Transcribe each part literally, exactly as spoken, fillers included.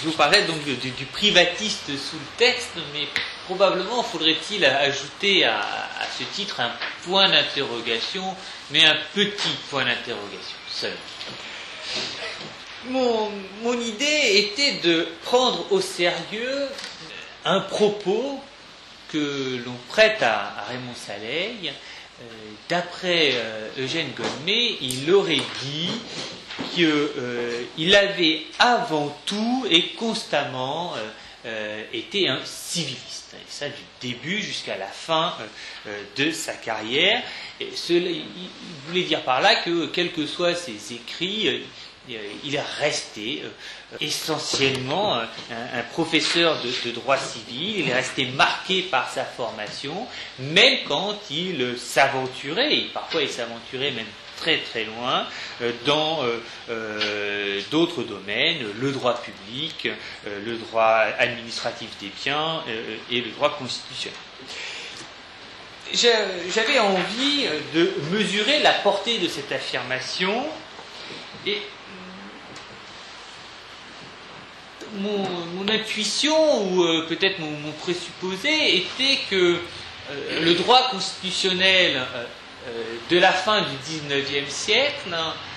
je vous parlais donc du, du privatiste sous le texte, mais probablement faudrait-il ajouter à, à ce titre un point d'interrogation, mais un petit point d'interrogation seul. Mon, mon idée était de prendre au sérieux un propos que l'on prête à, à Raymond Saleil. Euh, d'après euh, Eugène Goldmet, il aurait dit qu'il euh, avait avant tout et constamment euh, euh, été un civiliste, et ça du début jusqu'à la fin euh, de sa carrière. Et cela, il, il voulait dire par là que, quels que soient ses écrits, euh, il est resté euh, essentiellement euh, un, un professeur de, de droit civil. Il est resté marqué par sa formation, même quand il s'aventurait, et parfois il s'aventurait même très très loin, euh, dans euh, euh, d'autres domaines, le droit public, euh, le droit administratif des biens euh, et le droit constitutionnel. J'avais envie de mesurer la portée de cette affirmation, et Mon, mon intuition, ou euh, peut-être mon, mon présupposé, était que euh, le droit constitutionnel euh, euh, de la fin du dix-neuvième siècle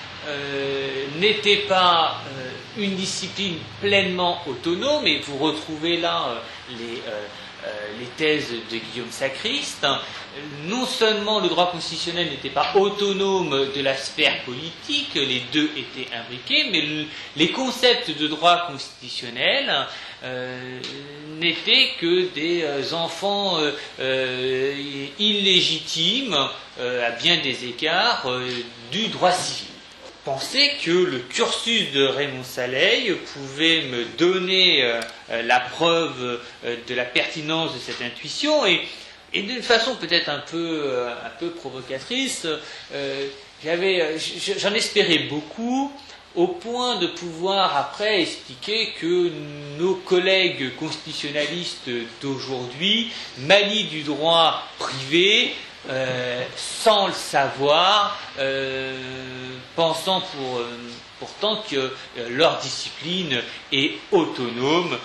euh, n'était pas euh, une discipline pleinement autonome, et vous retrouvez là euh, les, euh, euh, les thèses de Guillaume Sacriste. Non seulement le droit constitutionnel n'était pas autonome de la sphère politique, les deux étaient imbriqués, mais le, les concepts de droit constitutionnel euh, n'étaient que des euh, enfants euh, euh, illégitimes, euh, à bien des égards, euh, du droit civil. Pensais que le cursus de Raymond Saleil pouvait me donner euh, la preuve euh, de la pertinence de cette intuition, et Et d'une façon peut-être un peu, euh, un peu provocatrice, euh, j'avais, j'en espérais beaucoup, au point de pouvoir après expliquer que nos collègues constitutionnalistes d'aujourd'hui manient du droit privé euh, sans le savoir, euh, pensant pour, euh, pourtant que euh, leur discipline est autonome,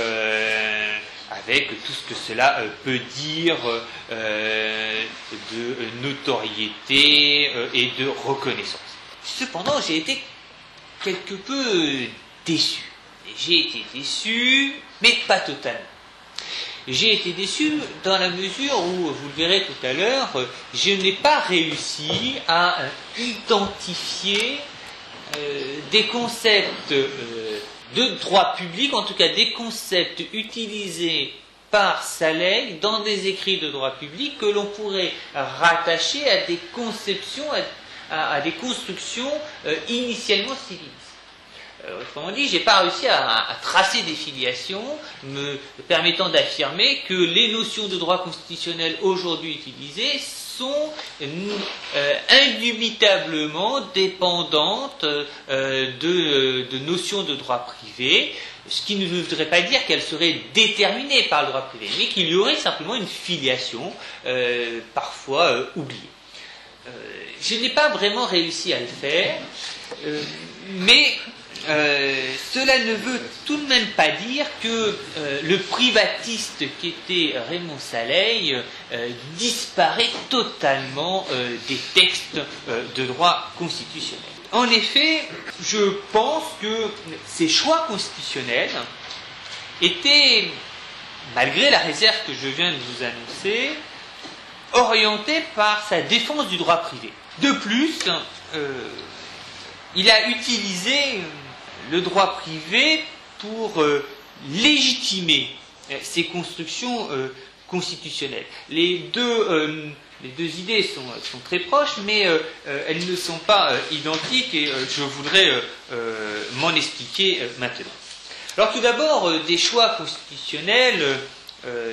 euh, avec tout ce que cela euh, peut dire euh, de notoriété euh, et de reconnaissance. Cependant, j'ai été quelque peu déçu. J'ai été déçu, mais pas totalement. J'ai été déçu dans la mesure où, vous le verrez tout à l'heure, je n'ai pas réussi à euh, identifier euh, des concepts euh, de droit public, en tout cas des concepts utilisés par Saleil dans des écrits de droit public que l'on pourrait rattacher à des conceptions, à, à, à des constructions euh, initialement civilistes. Euh, autrement dit, je n'ai pas réussi à, à tracer des filiations me permettant d'affirmer que les notions de droit constitutionnel aujourd'hui utilisées sont euh, indubitablement dépendantes euh, de, de notions de droit privé, ce qui ne voudrait pas dire qu'elles seraient déterminées par le droit privé, mais qu'il y aurait simplement une filiation, euh, parfois euh, oubliée. Euh, je n'ai pas vraiment réussi à le faire, euh, mais Euh, cela ne veut tout de même pas dire que euh, le privatiste qu'était Raymond Saleil euh, disparaît totalement euh, des textes euh, de droit constitutionnel. En effet, je pense que ces choix constitutionnels étaient, malgré la réserve que je viens de vous annoncer, orientés par sa défense du droit privé. De plus, euh, il a utilisé le droit privé pour euh, légitimer euh, ces constructions euh, constitutionnelles. Les deux, euh, les deux idées sont, sont très proches, mais euh, euh, elles ne sont pas euh, identiques, et euh, je voudrais euh, euh, m'en expliquer euh, maintenant. Alors tout d'abord, euh, des choix constitutionnels euh,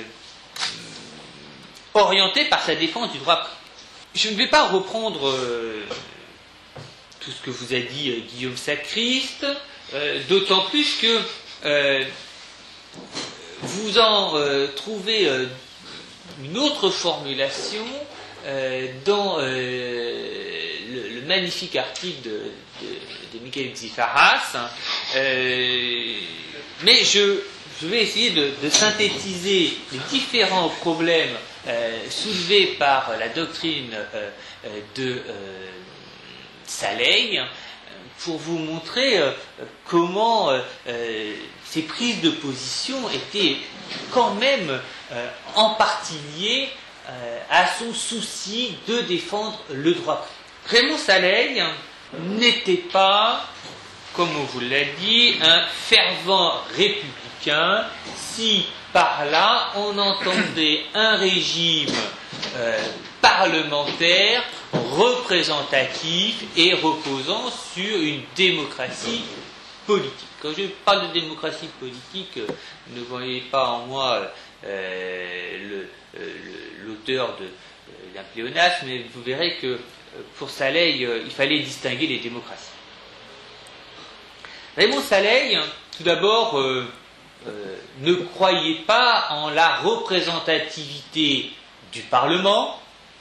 orientés par sa défense du droit privé. Je ne vais pas reprendre euh, tout ce que vous a dit euh, Guillaume Sacriste, Euh, d'autant plus que euh, vous en euh, trouvez euh, une autre formulation euh, dans euh, le, le magnifique article de, de, de Michael Xipharas, hein, euh, mais je, je vais essayer de, de synthétiser les différents problèmes euh, soulevés par la doctrine euh, de euh, Saleil pour vous montrer euh, comment euh, euh, ces prises de position étaient quand même euh, en partie liées euh, à son souci de défendre le droit privé. Raymond Saleil n'était pas, comme on vous l'a dit, un fervent républicain si par là on entendait un régime euh, parlementaire représentatif et reposant sur une démocratie politique. Quand je parle de démocratie politique, ne voyez pas en moi euh, l'auteur de, euh, d'un pléonasme, mais vous verrez que pour Saleil, euh, il fallait distinguer les démocraties. Raymond Saleil, tout d'abord, euh, euh, ne croyait pas en la représentativité du Parlement.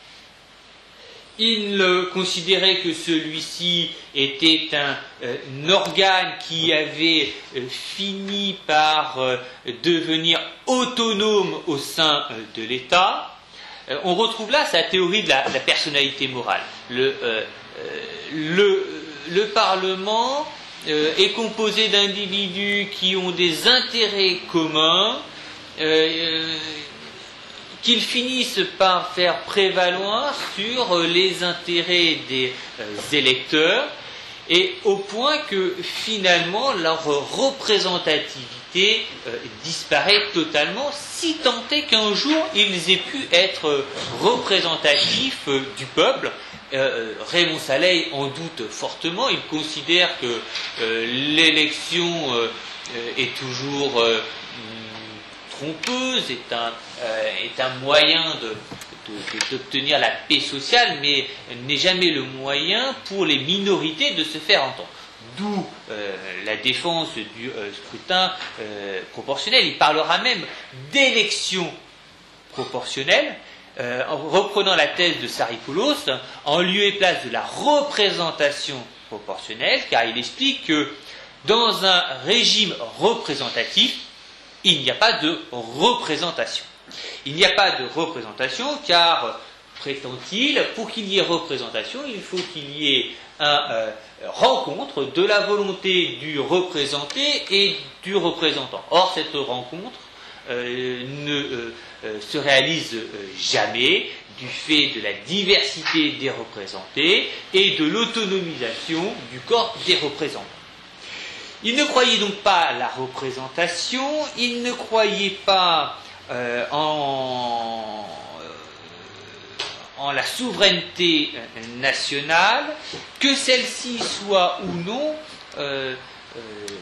Il considérait que celui-ci était un, euh, un organe qui avait euh, fini par euh, devenir autonome au sein euh, de l'État. Euh, on retrouve là sa théorie de la, de la personnalité morale. Le, euh, euh, le, le Parlement euh, est composé d'individus qui ont des intérêts communs, euh, euh, qu'ils finissent par faire prévaloir sur les intérêts des euh, électeurs, et au point que finalement leur représentativité euh, disparaît totalement, si tant est qu'un jour ils aient pu être représentatifs euh, du peuple. Euh, Raymond Saleil en doute fortement. Il considère que euh, l'élection euh, est toujours euh, trompeuse, est un, euh, est un moyen de, de, d'obtenir la paix sociale, mais n'est jamais le moyen pour les minorités de se faire entendre. D'où euh, la défense du euh, scrutin euh, proportionnel. Il parlera même d'élection proportionnelle, euh, en reprenant la thèse de Sarikoulos, en lieu et place de la représentation proportionnelle, car il explique que dans un régime représentatif, il n'y a pas de représentation. Il n'y a pas de représentation car, prétend-il, pour qu'il y ait représentation, il faut qu'il y ait une euh, rencontre de la volonté du représenté et du représentant. Or, cette rencontre euh, ne euh, euh, se réalise euh, jamais du fait de la diversité des représentés et de l'autonomisation du corps des représentants. Il ne croyait donc pas à la représentation, il ne croyait pas euh, en, euh, en la souveraineté nationale, que celle-ci soit ou non euh, euh,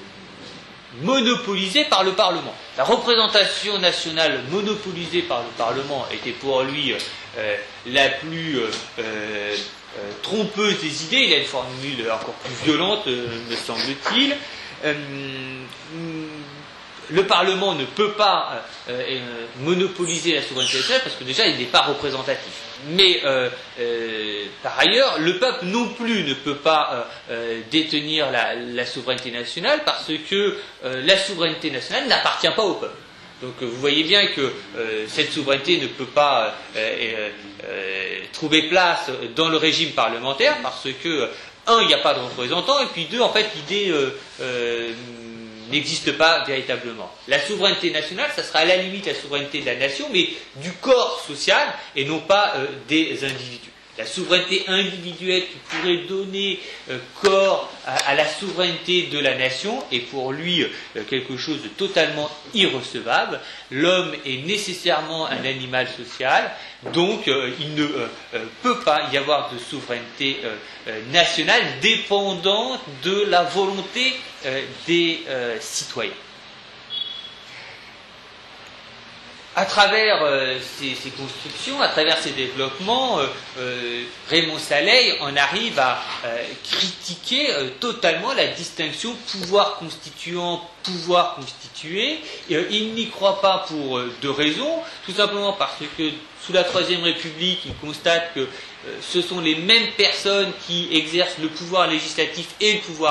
monopolisée par le Parlement. La représentation nationale monopolisée par le Parlement était pour lui euh, la plus euh, euh, trompeuse des idées. Il a une formule encore plus violente, euh, me semble-t-il. Euh, le Parlement ne peut pas euh, euh, monopoliser la souveraineté nationale parce que déjà il n'est pas représentatif. Mais euh, euh, par ailleurs, le peuple non plus ne peut pas euh, euh, détenir la, la souveraineté nationale parce que euh, la souveraineté nationale n'appartient pas au peuple. Donc euh, vous voyez bien que euh, cette souveraineté ne peut pas euh, euh, euh, trouver place dans le régime parlementaire parce que un, il n'y a pas de représentant, et puis deux, en fait, l'idée euh, euh, n'existe pas véritablement. La souveraineté nationale, ça sera à la limite la souveraineté de la nation, mais du corps social, et non pas euh, des individus. La souveraineté individuelle qui pourrait donner euh, corps à, à la souveraineté de la nation est pour lui euh, quelque chose de totalement irrecevable. L'homme est nécessairement un animal social, donc euh, il ne euh, euh, peut pas y avoir de souveraineté euh, euh, nationale dépendant de la volonté euh, des euh, citoyens. À travers euh, ces, ces constructions, à travers ces développements, euh, euh, Raymond Saleil en arrive à euh, critiquer euh, totalement la distinction pouvoir constituant, pouvoir constitué. Et, euh, il n'y croit pas pour euh, deux raisons, tout simplement parce que sous la Troisième République, il constate que euh, ce sont les mêmes personnes qui exercent le pouvoir législatif et le pouvoir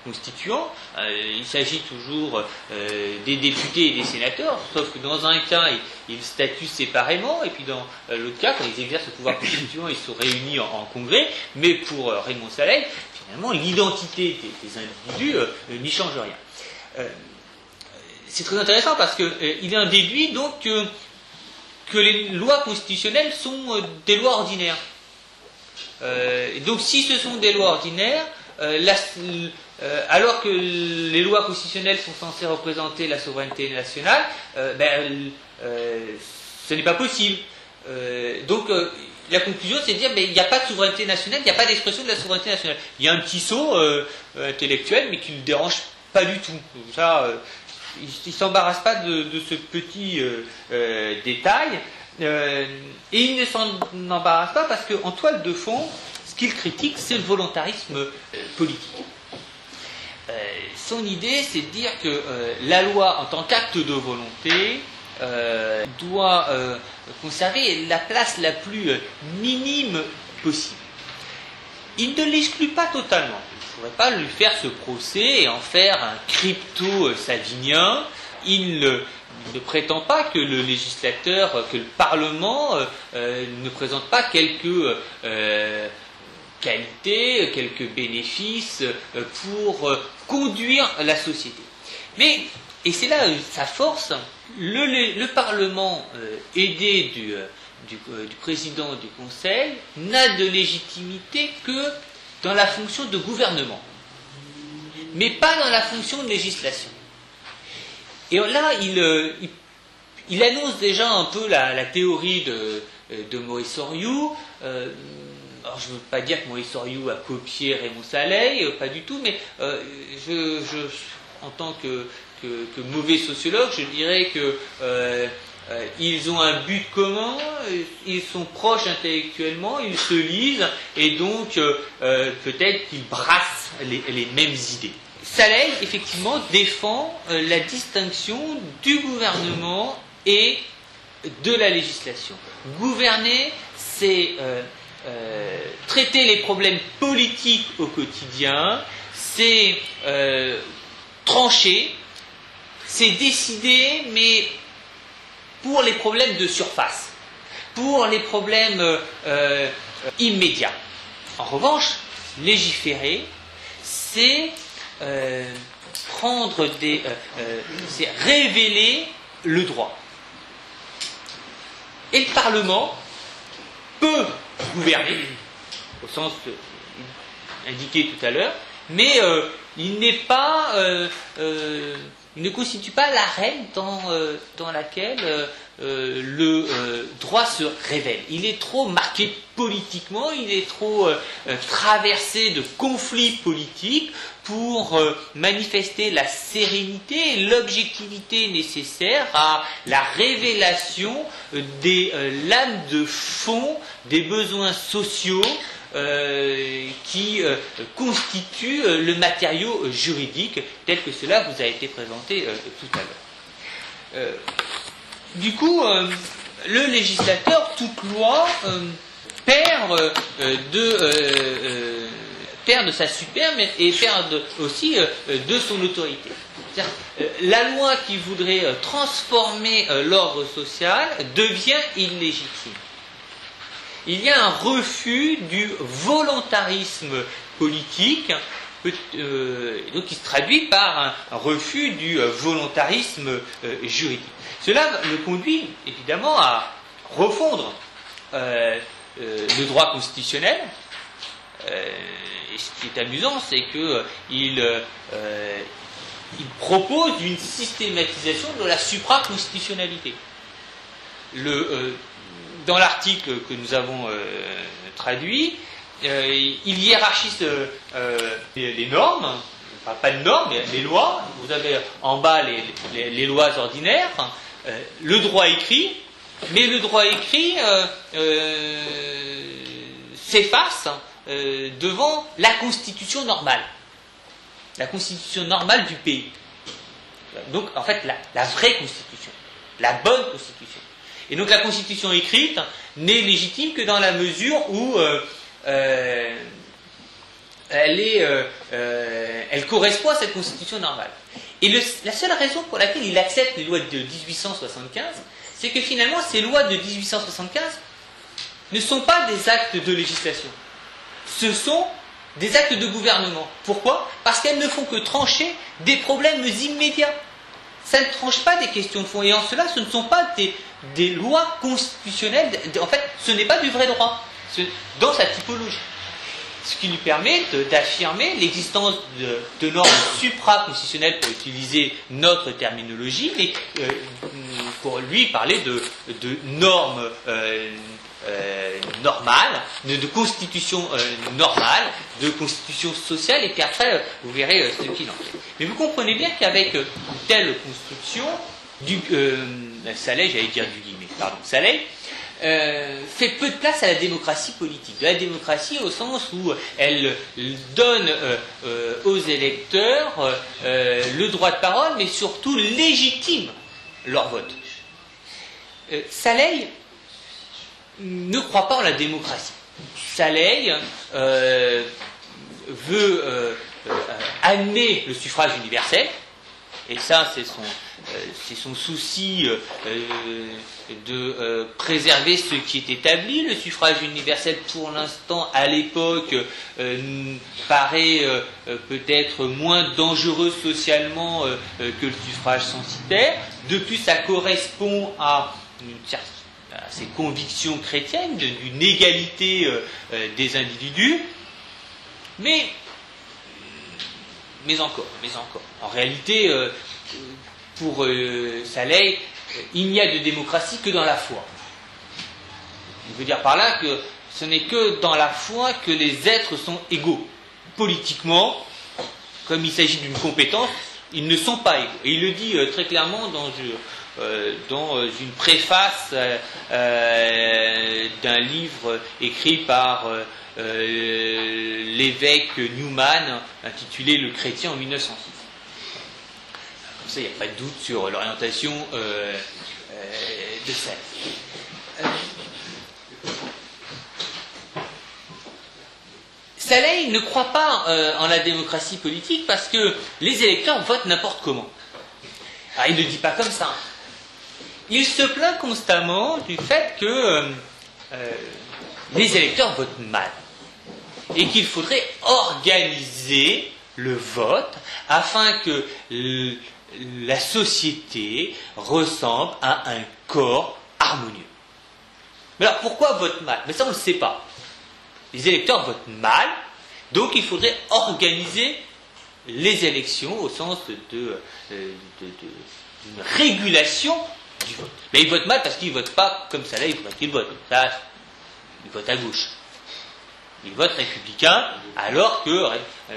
constituants. Euh, il s'agit toujours euh, des députés et des sénateurs, sauf que dans un cas, ils, ils statuent séparément, et puis dans euh, l'autre cas, quand ils exercent le pouvoir constituant, ils sont réunis en, en congrès. Mais pour euh, Raymond Saleil, finalement, l'identité des, des individus euh, n'y change rien. Euh, c'est très intéressant parce qu'il euh, en déduit donc que, que les lois constitutionnelles sont euh, des lois ordinaires. Euh, et donc si ce sont des lois ordinaires, euh, la, euh, alors que les lois constitutionnelles sont censées représenter la souveraineté nationale, euh, ben, euh, ce n'est pas possible. Euh, donc euh, la conclusion, c'est de dire ben, il n'y a pas de souveraineté nationale, il n'y a pas d'expression de la souveraineté nationale. Il y a un petit saut euh, intellectuel, mais qui ne le dérange pas du tout. Ça, euh, il ne s'embarrasse pas de, de ce petit euh, euh, détail. Euh, et il ne s'en embarrasse pas parce qu'en toile de fond, ce qu'il critique, c'est le volontarisme euh, politique. Euh, son idée, c'est de dire que euh, la loi, en tant qu'acte de volonté, euh, doit euh, conserver la place la plus euh, minime possible. Il ne l'exclut pas totalement. Il ne faudrait pas lui faire ce procès et en faire un crypto-savinien. Il ne, ne prétend pas que le législateur, que le Parlement euh, euh, ne présente pas quelques euh, qualités, quelques bénéfices euh, pour euh, conduire la société. Mais, et c'est là euh, sa force, le, le Parlement, euh, aidé du, euh, du, euh, du président du Conseil, n'a de légitimité que dans la fonction de gouvernement, mais pas dans la fonction de législation. Et là, il, il, il annonce déjà un peu la, la théorie de, de Maurice Soriot. Euh, alors, je ne veux pas dire que Maurice Soriot a copié Raymond Saleil, pas du tout, mais euh, je, je, en tant que, que, que mauvais sociologue, je dirais que euh, euh, ils ont un but commun, ils sont proches intellectuellement, ils se lisent, et donc euh, peut-être qu'ils brassent les, les mêmes idées. Saleil, effectivement, défend euh, la distinction du gouvernement et de la législation. Gouverner, c'est euh, euh, traiter les problèmes politiques au quotidien, c'est euh, trancher, c'est décider, mais pour les problèmes de surface, pour les problèmes euh, euh, immédiats. En revanche, légiférer, c'est Euh, prendre des, euh, euh, c'est révéler le droit. Et le Parlement peut gouverner, au sens euh, indiqué tout à l'heure, mais euh, il n'est pas, euh, euh, il ne constitue pas l'arène dans, euh, dans laquelle euh, euh, le euh, droit se révèle. Il est trop marqué politiquement, il est trop euh, traversé de conflits politiques pour euh, manifester la sérénité et l'objectivité nécessaire à la révélation euh, des euh, lames de fond des besoins sociaux euh, qui euh, constituent euh, le matériau euh, juridique tel que cela vous a été présenté euh, tout à l'heure. Euh, du coup, euh, le législateur, toute loi, euh, perd euh, de... Euh, euh, perd de sa superbe et perd aussi euh, de son autorité. C'est-à-dire, euh, la loi qui voudrait euh, transformer euh, l'ordre social devient illégitime. Il y a un refus du volontarisme politique, euh, donc qui se traduit par un, un refus du euh, volontarisme euh, juridique. Cela le conduit évidemment à refondre euh, euh, le droit constitutionnel. Euh, et ce qui est amusant, c'est qu'il euh, il propose une systématisation de la supraconstitutionnalité. Le, euh, dans l'article que nous avons euh, traduit, euh, il hiérarchise euh, les, les normes, enfin pas de normes, mais les lois. Vous avez en bas les, les, les lois ordinaires, euh, le droit écrit, mais le droit écrit euh, euh, s'efface Euh, devant la constitution normale, la constitution normale du pays. Donc, en fait, la, la vraie constitution, la bonne constitution. Et donc, la constitution écrite n'est légitime que dans la mesure où euh, euh, elle, est, euh, euh, elle correspond à cette constitution normale. Et le, la seule raison pour laquelle il accepte les lois de dix-huit cent soixante-quinze, c'est que finalement, ces lois de dix-huit cent soixante-quinze ne sont pas des actes de législation. Ce sont des actes de gouvernement. Pourquoi? Parce qu'elles ne font que trancher des problèmes immédiats. Ça ne tranche pas des questions de fond. Et en cela, ce ne sont pas des, des lois constitutionnelles. En fait, ce n'est pas du vrai droit, dans sa typologie. Ce qui lui permet d'affirmer l'existence de, de normes supraconstitutionnelles, pour utiliser notre terminologie, mais euh, pour lui parler de, de normes euh, euh, normales, de, de constitution euh, normale, de constitution sociale, et puis après, vous verrez euh, ce qu'il en fait. Mais vous comprenez bien qu'avec euh, une telle construction, du, euh, Saleil, j'allais dire du guillemets, pardon, Saleil, Euh, fait peu de place à la démocratie politique. De la démocratie au sens où elle donne euh, euh, aux électeurs euh, le droit de parole, mais surtout légitime leur vote. Euh, Saleil ne croit pas en la démocratie. Saleil euh, veut euh, euh, amener le suffrage universel, et ça c'est son, euh, c'est son souci euh, de euh, préserver ce qui est établi. Le suffrage universel, pour l'instant, à l'époque, euh, paraît euh, peut-être moins dangereux socialement euh, que le suffrage censitaire. De plus, ça correspond à, une, à ses convictions chrétiennes d'une égalité euh, des individus. Mais Mais encore, mais encore. En réalité, euh, pour euh, Saleil, il n'y a de démocratie que dans la foi. Je veux dire par là que ce n'est que dans la foi que les êtres sont égaux. Politiquement, comme il s'agit d'une compétence, ils ne sont pas égaux. Et il le dit euh, très clairement dans, euh, dans euh, une préface euh, euh, d'un livre écrit par Euh, Euh, l'évêque Newman, intitulé Le Chrétien en mille neuf cent six. Comme ça, il n'y a pas de doute sur l'orientation euh, euh, de Saleil. Euh, Saleil ne croit pas euh, en la démocratie politique parce que les électeurs votent n'importe comment. Alors, il ne le dit pas comme ça. Il se plaint constamment du fait que euh, euh, les électeurs votent mal, et qu'il faudrait organiser le vote afin que la société ressemble à un corps harmonieux. Mais alors pourquoi vote mal? Mais ça on ne le sait pas. Les électeurs votent mal, donc il faudrait organiser les élections au sens de, de, de, de, d'une régulation du vote. Mais ils votent mal parce qu'ils ne votent pas comme ça là, il faudrait qu'ils votent. Ça, ils votent à gauche. Ils votent républicain, alors que, euh,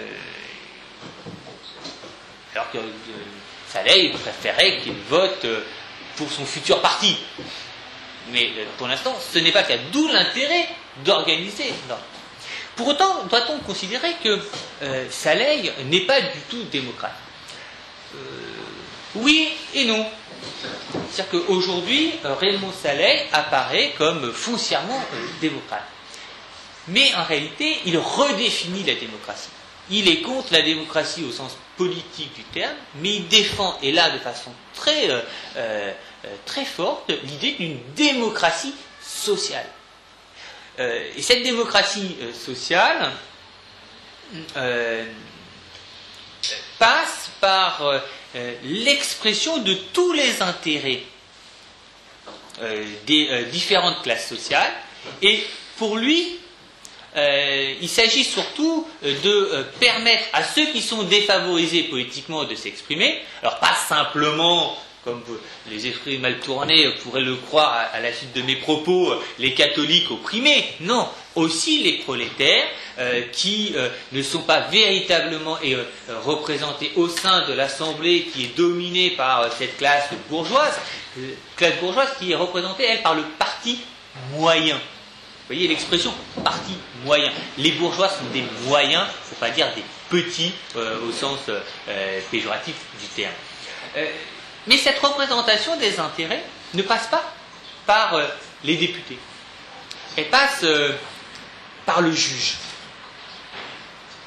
alors que euh, Saleil préférait qu'il vote euh, pour son futur parti. Mais euh, pour l'instant, ce n'est pas le cas. D'où l'intérêt d'organiser. Non. Pour autant, doit-on considérer que euh, Saleil n'est pas du tout démocrate? euh, Oui et non. C'est-à-dire qu'aujourd'hui, Raymond Saleil apparaît comme foncièrement euh, démocrate. Mais en réalité, il redéfinit la démocratie. Il est contre la démocratie au sens politique du terme, mais il défend, et là de façon très, euh, euh, très forte, l'idée d'une démocratie sociale. Euh, et cette démocratie euh, sociale euh, passe par euh, l'expression de tous les intérêts euh, des euh, différentes classes sociales, et pour lui, Euh, il s'agit surtout de euh, permettre à ceux qui sont défavorisés politiquement de s'exprimer, alors pas simplement, comme les esprits mal tournés pourraient le croire à, à la suite de mes propos, les catholiques opprimés, non, aussi les prolétaires euh, qui euh, ne sont pas véritablement euh, représentés au sein de l'Assemblée qui est dominée par euh, cette classe bourgeoise, euh, classe bourgeoise qui est représentée, elle, par le parti moyen. Vous voyez l'expression parti moyen. Les bourgeois sont des moyens, il ne faut pas dire des petits euh, au sens euh, péjoratif du terme. Euh, mais cette représentation des intérêts ne passe pas par euh, les députés. Elle passe euh, par le juge.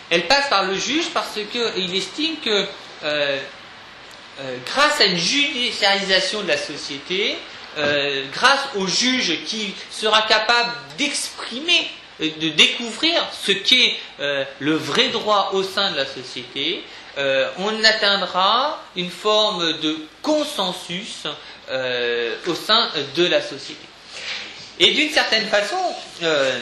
Elle passe par le juge parce qu'il estime que euh, euh, grâce à une judiciarisation de la société, euh, grâce au juge qui sera capable d'exprimer, de découvrir ce qu'est euh, le vrai droit au sein de la société, euh, on atteindra une forme de consensus euh, au sein de la société. Et d'une certaine façon, euh,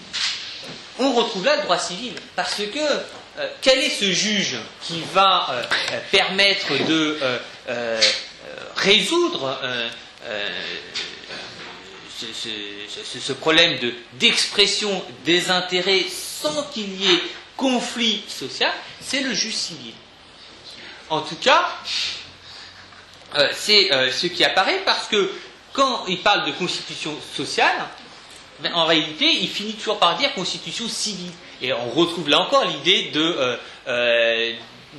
on retrouve là le droit civil, parce que euh, quel est ce juge qui va euh, permettre de euh, euh, résoudre euh, euh, ce, ce, ce problème de, d'expression des intérêts sans qu'il y ait conflit social? C'est le juge civil. En tout cas, euh, c'est euh, ce qui apparaît, parce que quand il parle de constitution sociale, ben, en réalité, il finit toujours par dire constitution civile. Et on retrouve là encore l'idée de... Euh, euh,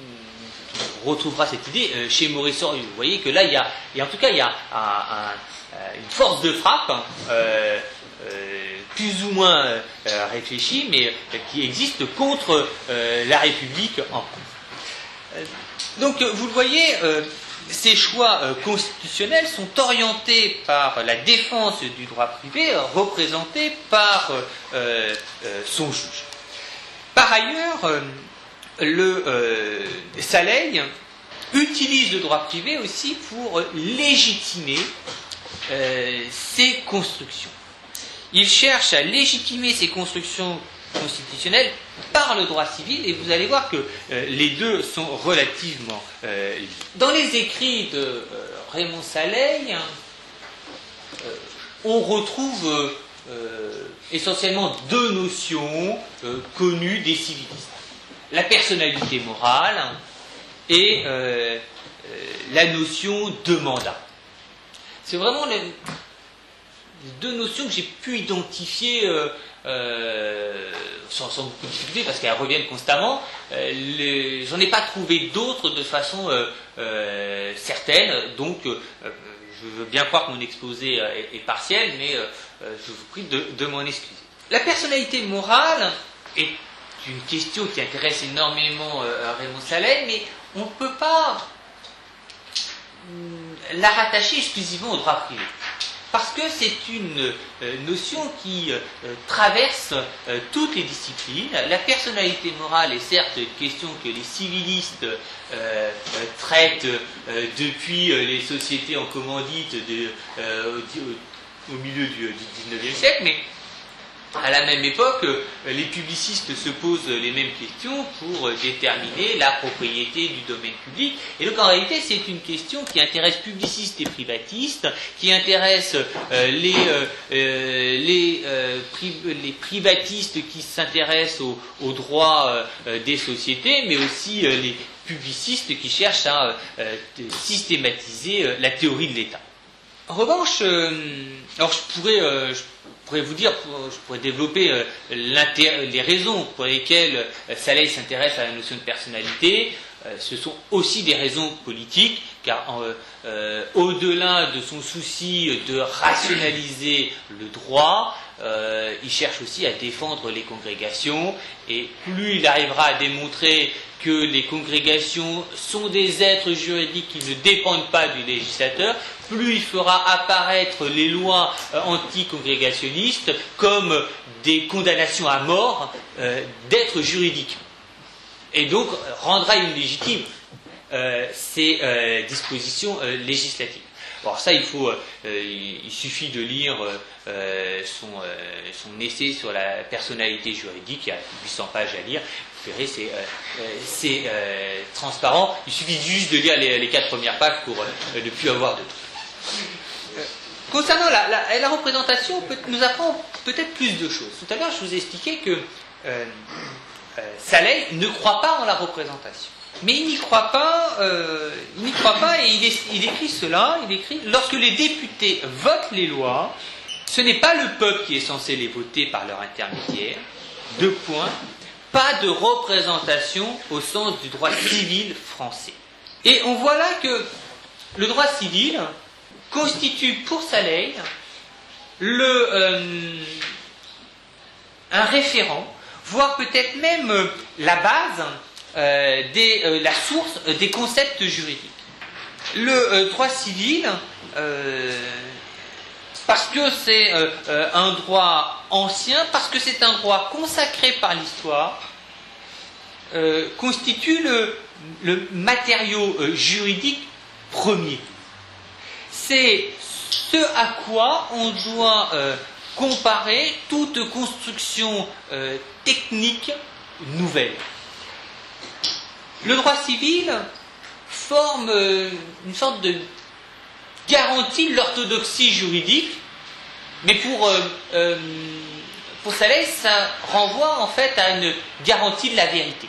on retrouvera cette idée euh, chez Maurice Horiot. Vous voyez que là, il y a, et en tout cas, il y a un, un, une force de frappe, hein, euh, euh, plus ou moins euh, réfléchie, mais euh, qui existe contre euh, la République en France. Euh, donc, vous le voyez... Euh, Ces choix euh, constitutionnels sont orientés par la défense du droit privé, représenté par euh, euh, son juge. Par ailleurs, euh, le euh, Saleil utilise le droit privé aussi pour légitimer euh, ses constructions. Il cherche à légitimer ses constructions constitutionnelle par le droit civil, et vous allez voir que euh, les deux sont relativement euh, liés. Dans les écrits de euh, Raymond Saleil, euh, on retrouve euh, euh, essentiellement deux notions euh, connues des civilistes. La personnalité morale et euh, euh, la notion de mandat. C'est vraiment les, les deux notions que j'ai pu identifier euh, Euh, sans, sans beaucoup de difficulté, parce qu'elles reviennent constamment. Euh, les, j'en ai pas trouvé d'autres de façon euh, euh, certaine, donc euh, je veux bien croire que mon exposé est, est partiel, mais euh, je vous prie de, de m'en excuser. La personnalité morale est une question qui intéresse énormément euh, Raymond Saleil, mais on ne peut pas euh, la rattacher exclusivement au droit privé. Parce que c'est une euh, notion qui euh, traverse euh, toutes les disciplines. La personnalité morale est certes une question que les civilistes euh, euh, traitent euh, depuis euh, les sociétés en commandite de, euh, au, au milieu du, du dix-neuvième siècle, mais à la même époque, les publicistes se posent les mêmes questions pour déterminer la propriété du domaine public. Et donc en réalité, c'est une question qui intéresse publicistes et privatistes, qui intéresse euh, les, euh, les, euh, pri les privatistes qui s'intéressent aux au droits euh, des sociétés, mais aussi euh, les publicistes qui cherchent à euh, systématiser euh, la théorie de l'État. En revanche, euh, alors je pourrais... Euh, je Je pourrais vous dire, je pourrais développer euh, les raisons pour lesquelles euh, Saleil s'intéresse à la notion de personnalité. Euh, ce sont aussi des raisons politiques, car euh, euh, au-delà de son souci de rationaliser le droit, euh, il cherche aussi à défendre les congrégations, et plus il arrivera à démontrer que les congrégations sont des êtres juridiques qui ne dépendent pas du législateur, plus il fera apparaître les lois euh, anticongrégationnistes comme des condamnations à mort euh, d'êtres juridiques. Et donc rendra illégitime euh, ces euh, dispositions euh, législatives. Bon, ça, il faut, euh, il suffit de lire euh, son, euh, son essai sur la personnalité juridique, il y a huit cents pages à lire. Vous verrez, c'est euh, c'est euh, transparent. Il suffit juste de lire les, les quatre premières pages pour euh, ne plus avoir de trucs. Euh, concernant la, la, la représentation, peut, nous apprend peut-être plus de choses. Tout à l'heure, je vous ai expliqué que euh, euh, Saleil ne croit pas en la représentation. Mais il n'y croit pas, euh, il n'y croit pas, et il, est, il écrit cela, il écrit: lorsque les députés votent les lois, ce n'est pas le peuple qui est censé les voter par leur intermédiaire. Deux points. Pas de représentation au sens du droit civil français. Et on voit là que le droit civil constitue pour Saleil le, euh, un référent, voire peut-être même euh, la base, euh, des, euh, la source euh, des concepts juridiques. Le euh, droit civil, euh, parce que c'est euh, euh, un droit ancien, parce que c'est un droit consacré par l'histoire, euh, constitue le, le matériau euh, juridique premier. C'est ce à quoi on doit euh, comparer toute construction euh, technique nouvelle. Le droit civil forme euh, une sorte de garantie de l'orthodoxie juridique, mais pour, euh, euh, pour Saleh, ça renvoie en fait à une garantie de la vérité.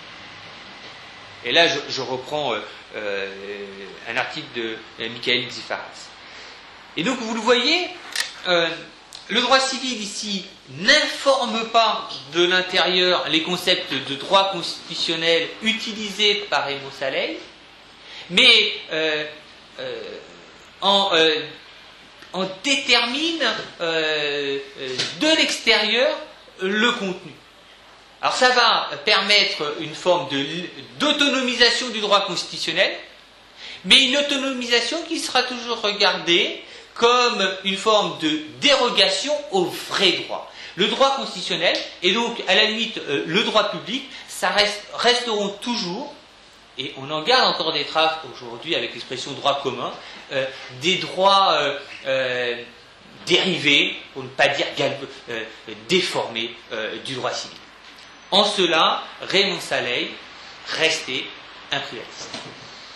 Et là, je, je reprends euh, euh, un article de euh, Michael Xipharas. Et donc, vous le voyez, euh, le droit civil ici n'informe pas de l'intérieur les concepts de droit constitutionnel utilisés par Raymond Saleh, mais euh, euh, en, euh, en détermine euh, de l'extérieur le contenu. Alors ça va permettre une forme de, d'autonomisation du droit constitutionnel, mais une autonomisation qui sera toujours regardée comme une forme de dérogation au vrai droit. Le droit constitutionnel, et donc à la limite euh, le droit public, ça reste, resteront toujours, et on en garde encore des traces aujourd'hui avec l'expression droit commun, euh, des droits euh, euh, dérivés, pour ne pas dire euh, déformés, euh, du droit civil. En cela, Raymond Saleh restait un pluraliste.